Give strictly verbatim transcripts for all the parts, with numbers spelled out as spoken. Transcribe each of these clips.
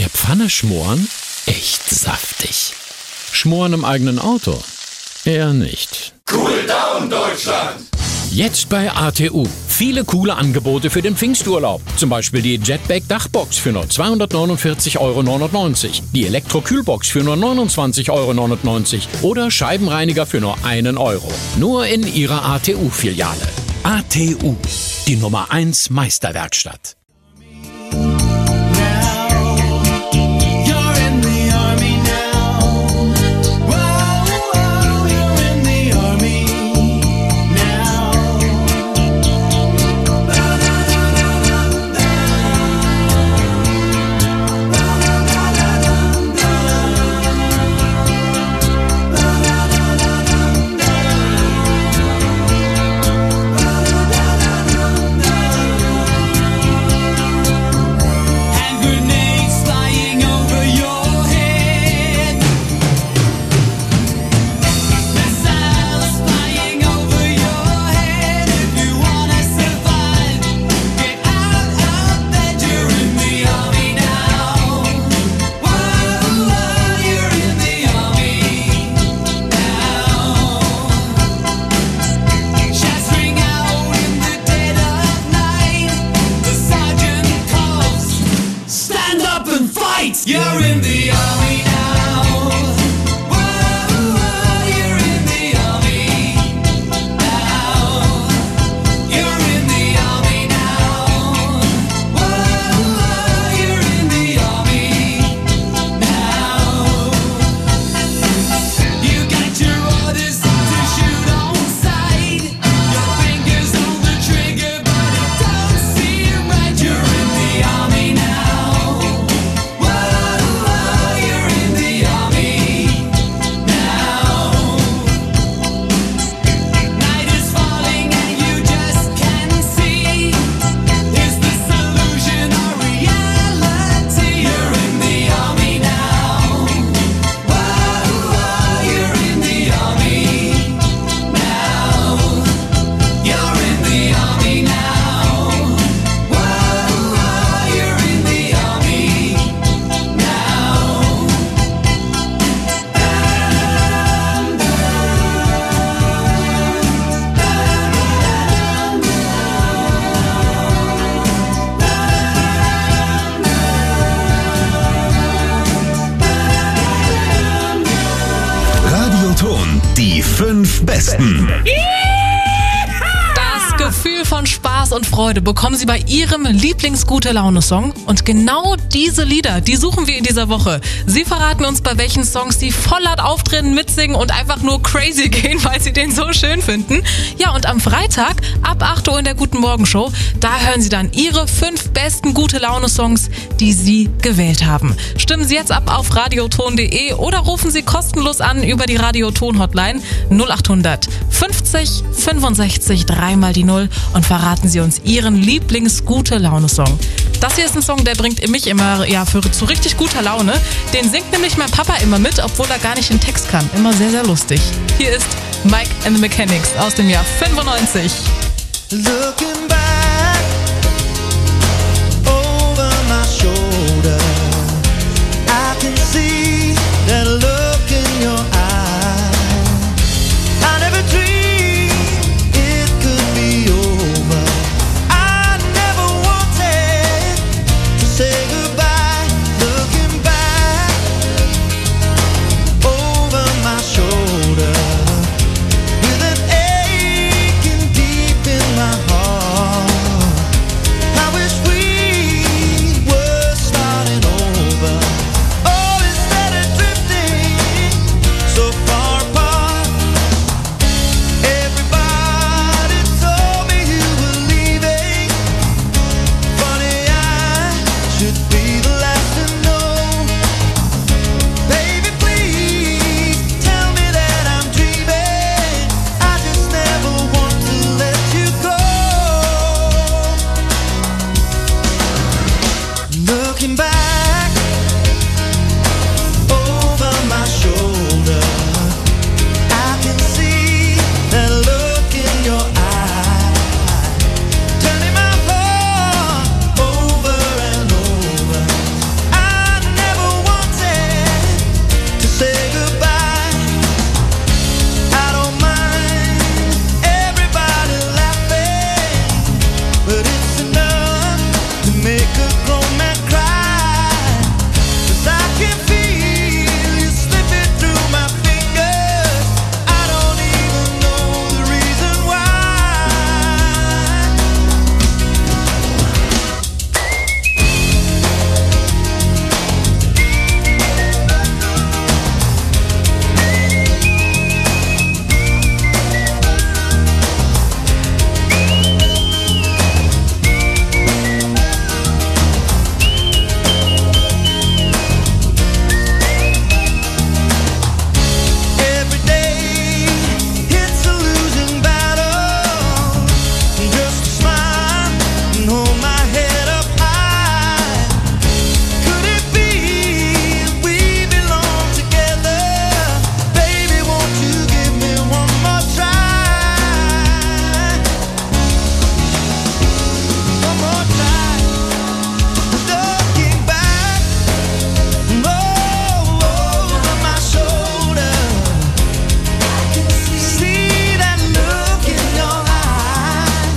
der Pfanne schmoren? Echt saftig. Schmoren im eigenen Auto? Eher nicht. Cool Down Deutschland! Jetzt bei A T U. Viele coole Angebote für den Pfingsturlaub. Zum Beispiel die Jetback Dachbox für nur zweihundertneunundvierzig Euro neunundneunzig. Die Elektro-Kühlbox für nur neunundzwanzig Euro neunundneunzig. Oder Scheibenreiniger für nur einen Euro. Nur in Ihrer A T U-Filiale. A T U. Die Nummer eins Meisterwerkstatt. You're in the army now. Whoa, you're in the army now. You're in the army now. Whoa, you're in the army now. You got your orders to shoot on sight. Your fingers on the trigger, but it don't seem right. You're in the army now. Die fünf Besten. Das Gefühl von Spaß und Freude bekommen Sie bei Ihrem Lieblings-Gute-Laune-Song. Und genau diese Lieder, die suchen wir in dieser Woche. Sie verraten uns, bei welchen Songs Sie voll laut auftreten, mitsingen und einfach nur crazy gehen, weil Sie den so schön finden. Ja, und am Freitag ab acht Uhr in der Guten Morgen Show, da hören Sie dann Ihre fünf besten Gute-Laune-Songs, die Sie gewählt haben. Stimmen Sie jetzt ab auf radioton punkt de oder rufen Sie kostenlos an über die Radioton-Hotline null acht hundert fünfzig fünfundsechzig dreimal die Null und verraten Sie uns Ihren Lieblings-Gute-Laune-Song. Das hier ist ein Song, der bringt mich immer ja, für, zu richtig guter Laune. Den singt nämlich mein Papa immer mit, obwohl er gar nicht den Text kann. Immer sehr, sehr lustig. Hier ist Mike and the Mechanics aus dem Jahr fünfundneunzig. Looking back over my shoulder, I can see that look in your eye. I never dreamed it could be over. I never wanted to say goodbye. Looking back over my shoulder, with an aching deep in my heart. I wish we were starting over. Oh, instead of drifting so far apart. Everybody told me you were leaving. Funny, I should be the last to know. Baby, please tell me that I'm dreaming. I just never want to let you go. Looking back over my shoulder, I can see that look in your eye, turning my heart over and over. I make a grown man cry. 'Cause I can feel you slipping through my fingers. I don't even know the reason why. Every day it's a losing battle. Just smile and hold my head up high. Could it be we belong together? Baby, won't you give me one more try? One more try. Looking back, oh, over my shoulder. See that look in your eye.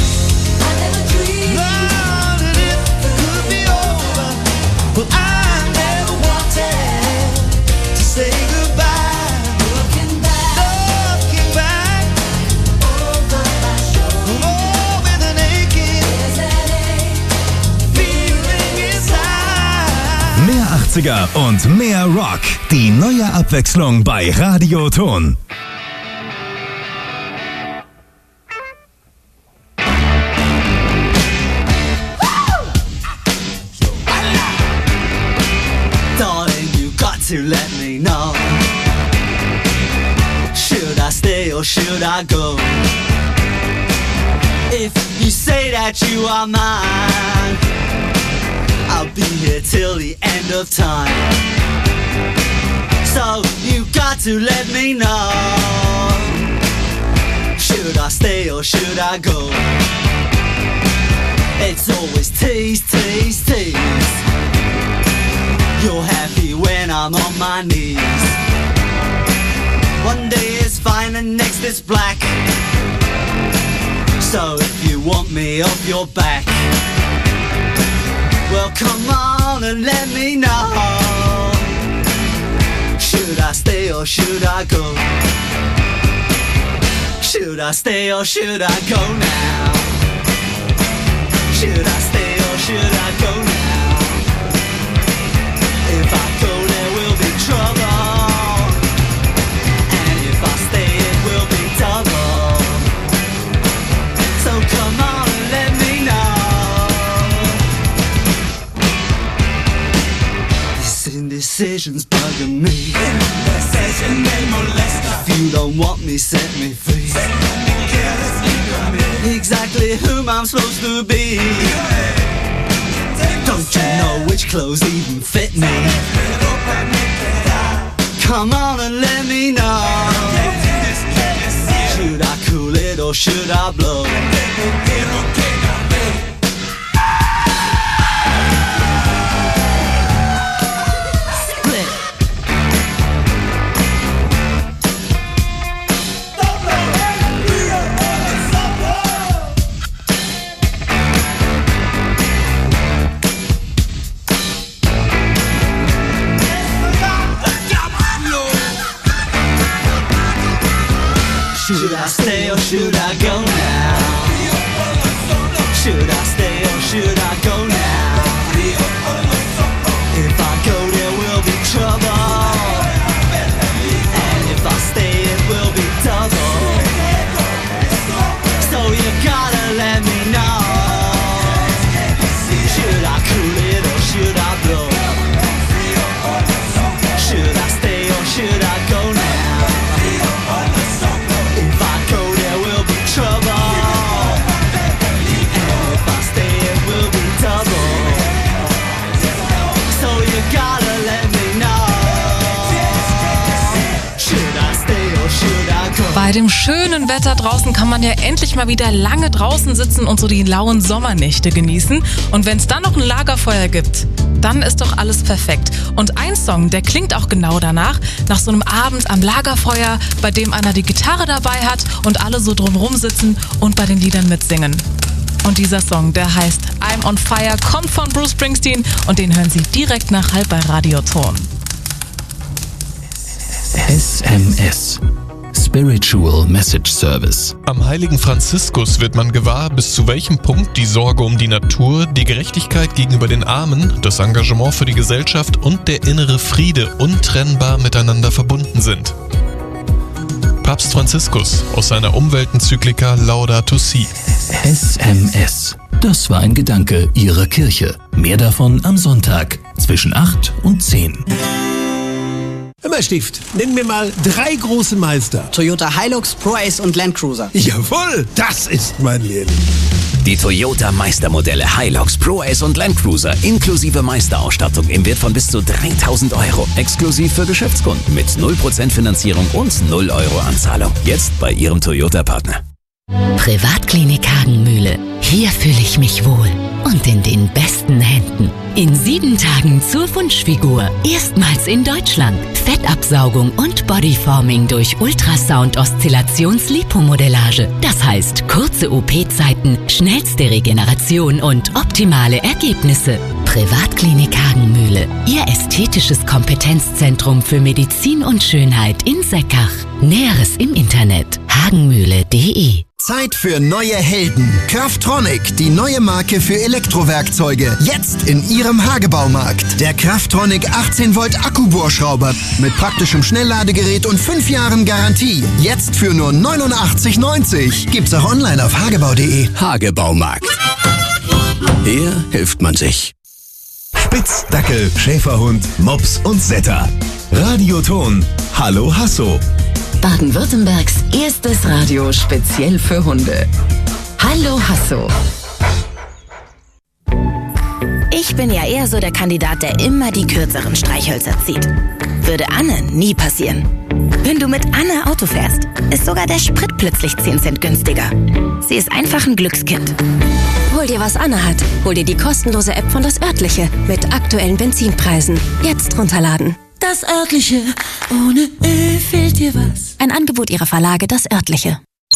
Love that it could be over. Well, I never wanted to say goodbye. Looking back, over my shoulder. Oh, with an aching feeling inside. Mehr achtziger und mehr Rock. Die neue Abwechslung bei Radio Ton. Darling, you got to let me know. Should I stay or should I go? If you say that you are mine, I'll be here till the end of time. So you got to let me know. Should I stay or should I go? It's always tease, tease, tease. You're happy when I'm on my knees. One day is fine and next is black. So if you want me off your back, well come on and let me know. Should I stay or should I go? Should I stay or should I go now? Should I stay or should I go now? If I go there will be trouble, and if I stay it will be double. So come on and let me know. This indecision's bugging me. If you don't want me, set me free. Exactly whom I'm supposed to be. Don't you know which clothes even fit me? Come on and let me know. Should I cool it or should I blow? Split. Should I stay or should I go now? Should I stay or should I go now? If I go there will be trouble, and if I stay it will be double. So you gotta let me know. Should I cool it or should I blow? Should I stay or should I go now? If I go there will be trouble, and if I stay it will be double. So you gotta let me know. Should I stay or should I go? Bei dem schönen Wetter draußen kann man ja endlich mal wieder lange draußen sitzen und so die lauen Sommernächte genießen. Und wenn es dann noch ein Lagerfeuer gibt, dann ist doch alles perfekt. Und ein Song, der klingt auch genau danach, nach so einem Abend am Lagerfeuer, bei dem einer die Gitarre dabei hat und alle so drumrum sitzen und bei den Liedern mitsingen. Und dieser Song, der heißt I'm on Fire, kommt von Bruce Springsteen und den hören Sie direkt nach halb bei Radioton. S M S. Spiritual Message Service. Am heiligen Franziskus wird man gewahr, bis zu welchem Punkt die Sorge um die Natur, die Gerechtigkeit gegenüber den Armen, das Engagement für die Gesellschaft und der innere Friede untrennbar miteinander verbunden sind. Papst Franziskus aus seiner Umweltenzyklika Laudato Si. S M S. Das war ein Gedanke Ihrer Kirche. Mehr davon am Sonntag zwischen acht und zehn. Hör mal, Stift, nenn mir mal drei große Meister. Toyota Hilux, Pro-Ace und Land Cruiser. Jawohl, das ist mein Lehrling. Die Toyota Meistermodelle Hilux, Pro-Ace und Land Cruiser inklusive Meisterausstattung im Wert von bis zu dreitausend Euro. Exklusiv für Geschäftskunden mit null Prozent Finanzierung und null Euro Anzahlung. Jetzt bei Ihrem Toyota-Partner. Privatklinik Hagenmühle. Hier fühle ich mich wohl und in den besten Händen. In sieben Tagen zur Wunschfigur. Erstmals in Deutschland. Fettabsaugung und Bodyforming durch Ultrasound-Oszillations-Lipomodellage. Das heißt kurze O P-Zeiten, schnellste Regeneration und optimale Ergebnisse. Privatklinik Hagenmühle. Ihr ästhetisches Kompetenzzentrum für Medizin und Schönheit in Seckach. Näheres im Internet hagenmühle punkt de. Zeit für neue Helden. Kraftronic, die neue Marke für Elektrowerkzeuge. Jetzt in Ihrem Hagebaumarkt. Der Kraftronic achtzehn Volt Akkubohrschrauber mit praktischem Schnellladegerät und fünf Jahren Garantie. Jetzt für nur neunundachtzig neunzig. Gibt's auch online auf hagebau punkt de. Hagebaumarkt. Hier hilft man sich. Spitz, Dackel, Schäferhund, Mops und Setter. Radioton. Hallo Hasso. Baden-Württembergs erstes Radio speziell für Hunde. Hallo Hasso. Ich bin ja eher so der Kandidat, der immer die kürzeren Streichhölzer zieht. Würde Anne nie passieren. Wenn du mit Anne Auto fährst, ist sogar der Sprit plötzlich zehn Cent günstiger. Sie ist einfach ein Glückskind. Hol dir, was Anne hat. Hol dir die kostenlose App von Das Örtliche mit aktuellen Benzinpreisen. Jetzt runterladen. Das Örtliche. Ohne Ö fehlt dir was. Ein Angebot ihrer Verlage Das Örtliche.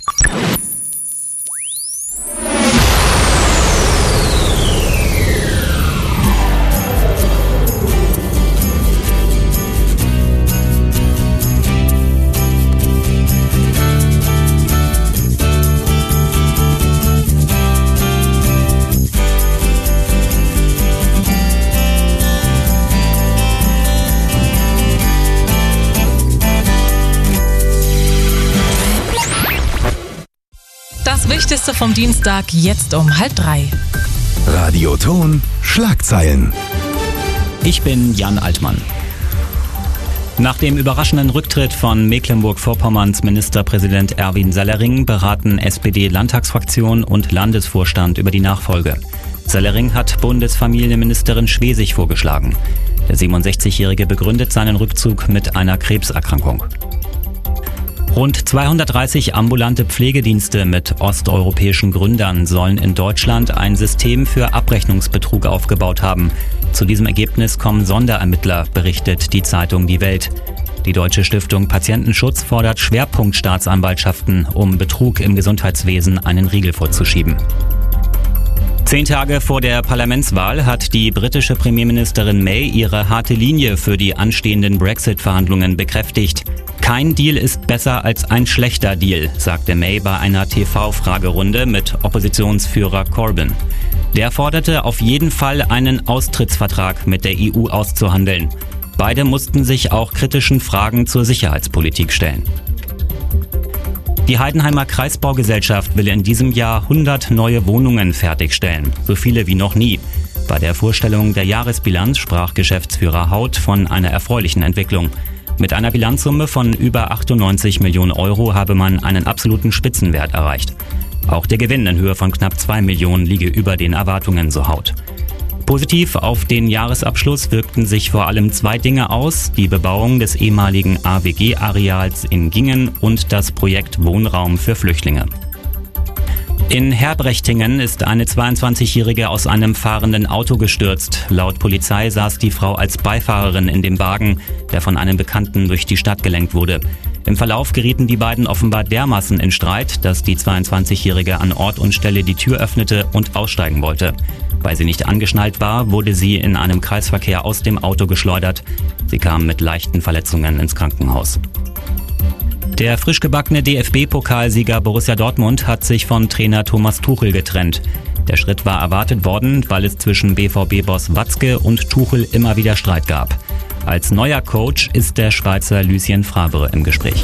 Das Wichtigste vom Dienstag jetzt um halb drei. Radioton Schlagzeilen. Ich bin Jan Altmann. Nach dem überraschenden Rücktritt von Mecklenburg-Vorpommerns Ministerpräsident Erwin Sellering beraten S P D-Landtagsfraktion und Landesvorstand über die Nachfolge. Sellering hat Bundesfamilienministerin Schwesig vorgeschlagen. Der siebenundsechzigjährige begründet seinen Rückzug mit einer Krebserkrankung. Rund zweihundertdreißig ambulante Pflegedienste mit osteuropäischen Gründern sollen in Deutschland ein System für Abrechnungsbetrug aufgebaut haben. Zu diesem Ergebnis kommen Sonderermittler, berichtet die Zeitung Die Welt. Die Deutsche Stiftung Patientenschutz fordert Schwerpunktstaatsanwaltschaften, um Betrug im Gesundheitswesen einen Riegel vorzuschieben. Zehn Tage vor der Parlamentswahl hat die britische Premierministerin May ihre harte Linie für die anstehenden Brexit-Verhandlungen bekräftigt. Kein Deal ist besser als ein schlechter Deal, sagte May bei einer T V-Fragerunde mit Oppositionsführer Corbyn. Der forderte auf jeden Fall, einen Austrittsvertrag mit der E U auszuhandeln. Beide mussten sich auch kritischen Fragen zur Sicherheitspolitik stellen. Die Heidenheimer Kreisbaugesellschaft will in diesem Jahr hundert neue Wohnungen fertigstellen, so viele wie noch nie. Bei der Vorstellung der Jahresbilanz sprach Geschäftsführer Haut von einer erfreulichen Entwicklung. Mit einer Bilanzsumme von über achtundneunzig Millionen Euro habe man einen absoluten Spitzenwert erreicht. Auch der Gewinn in Höhe von knapp zwei Millionen liege über den Erwartungen, so Haut. Positiv auf den Jahresabschluss wirkten sich vor allem zwei Dinge aus: die Bebauung des ehemaligen A W G-Areals in Gingen und das Projekt Wohnraum für Flüchtlinge. In Herbrechtingen ist eine zweiundzwanzigjährige aus einem fahrenden Auto gestürzt. Laut Polizei saß die Frau als Beifahrerin in dem Wagen, der von einem Bekannten durch die Stadt gelenkt wurde. Im Verlauf gerieten die beiden offenbar dermaßen in Streit, dass die zweiundzwanzigjährige an Ort und Stelle die Tür öffnete und aussteigen wollte. Weil sie nicht angeschnallt war, wurde sie in einem Kreisverkehr aus dem Auto geschleudert. Sie kam mit leichten Verletzungen ins Krankenhaus. Der frisch gebackene D F B-Pokalsieger Borussia Dortmund hat sich von Trainer Thomas Tuchel getrennt. Der Schritt war erwartet worden, weil es zwischen B V B-Boss Watzke und Tuchel immer wieder Streit gab. Als neuer Coach ist der Schweizer Lucien Favre im Gespräch.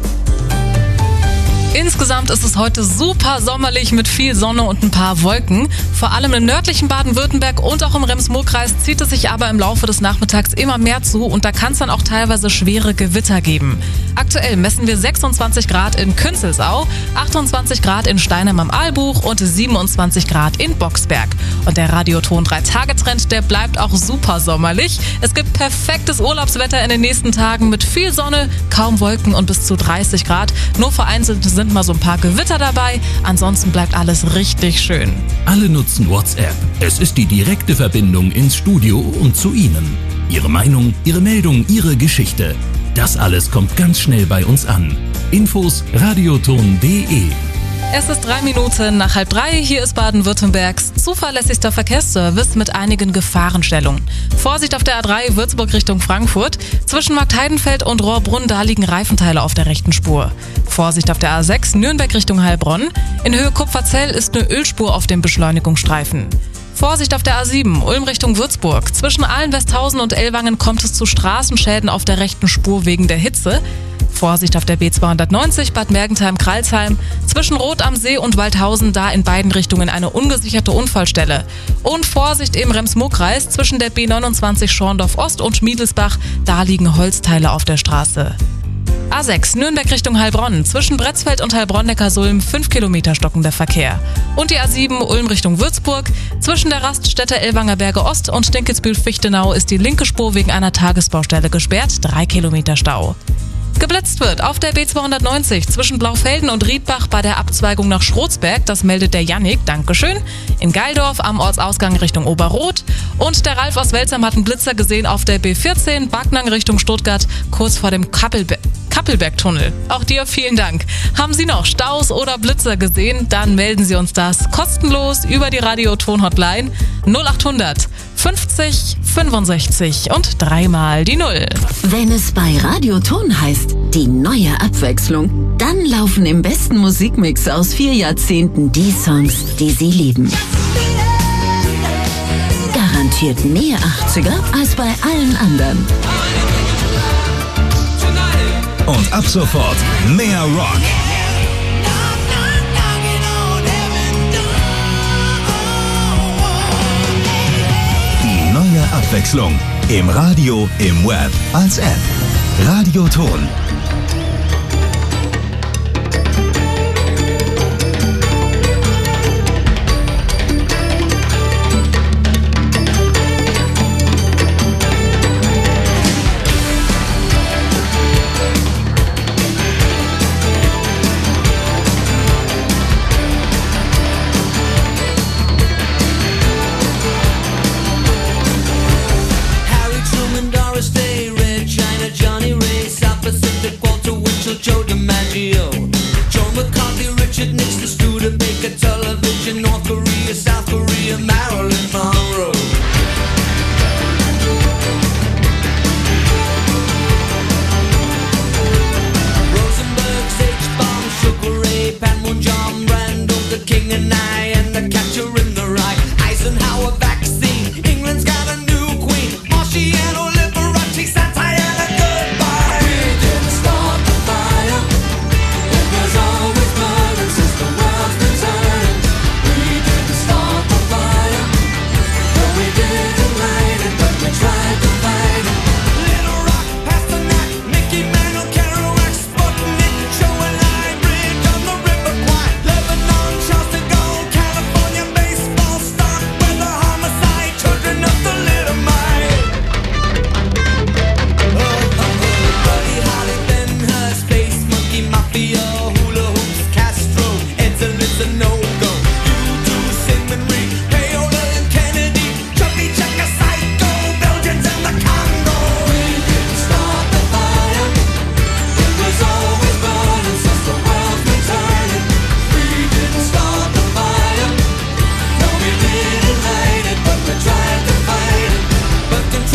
Insgesamt ist es heute super sommerlich mit viel Sonne und ein paar Wolken. Vor allem im nördlichen Baden-Württemberg und auch im Rems-Murr-Kreis zieht es sich aber im Laufe des Nachmittags immer mehr zu und da kann es dann auch teilweise schwere Gewitter geben. Aktuell messen wir sechsundzwanzig Grad in Künzelsau, achtundzwanzig Grad in Steinheim am Aalbuch und siebenundzwanzig Grad in Boxberg. Und der Radioton drei Tage Trend, der bleibt auch super sommerlich. Es gibt perfektes Urlaubswetter in den nächsten Tagen mit viel Sonne, kaum Wolken und bis zu dreißig Grad. Nur vereinzelt sind mal so ein paar Gewitter dabei, ansonsten bleibt alles richtig schön. Alle nutzen WhatsApp. Es ist die direkte Verbindung ins Studio und zu Ihnen. Ihre Meinung, Ihre Meldung, Ihre Geschichte. Das alles kommt ganz schnell bei uns an. Infos radioton punkt de. Es ist drei Minuten nach halb drei. Hier ist Baden-Württembergs zuverlässigster Verkehrsservice mit einigen Gefahrenstellungen. Vorsicht auf der A drei Würzburg Richtung Frankfurt. Zwischen Marktheidenfeld und Rohrbrunn, da liegen Reifenteile auf der rechten Spur. Vorsicht auf der A sechs Nürnberg Richtung Heilbronn. In Höhe Kupferzell ist eine Ölspur auf dem Beschleunigungsstreifen. Vorsicht auf der A sieben, Ulm Richtung Würzburg. Zwischen Ahlen-Westhausen und Ellwangen kommt es zu Straßenschäden auf der rechten Spur wegen der Hitze. Vorsicht auf der B zweihundertneunzig Bad Mergentheim-Kralsheim. Zwischen Rot am See und Waldhausen, da in beiden Richtungen eine ungesicherte Unfallstelle. Und Vorsicht im Rems-Murr-Kreis zwischen der B neunundzwanzig Schorndorf Ost und Schmiedelsbach, da liegen Holzteile auf der Straße. A sechs Nürnberg Richtung Heilbronn. Zwischen Bretzfeld und Heilbronn-Neckarsulm fünf Kilometer stockender Verkehr. Und die A sieben Ulm Richtung Würzburg. Zwischen der Raststätte Ellwanger Berge Ost und Stinkelsbühl-Fichtenau ist die linke Spur wegen einer Tagesbaustelle gesperrt. drei Kilometer Stau. Geblitzt wird auf der B zweihundertneunzig zwischen Blaufelden und Riedbach bei der Abzweigung nach Schrotsberg. Das meldet der Jannik, Dankeschön. In Geildorf am Ortsausgang Richtung Oberroth. Und der Ralf aus Welzheim hat einen Blitzer gesehen auf der B vierzehn Backnang Richtung Stuttgart, kurz vor dem Kappelbe- Kappelbergtunnel. Auch dir vielen Dank. Haben Sie noch Staus oder Blitzer gesehen? Dann melden Sie uns das kostenlos über die Radioton-Hotline null achthundert fünfzig fünfundsechzig und dreimal die Null. Wenn es bei Radioton heißt, die neue Abwechslung, dann laufen im besten Musikmix aus vier Jahrzehnten die Songs, die Sie lieben. Garantiert mehr achtziger als bei allen anderen. Und ab sofort mehr Rock. Die neue Abwechslung im Radio, im Web, als App. Radioton.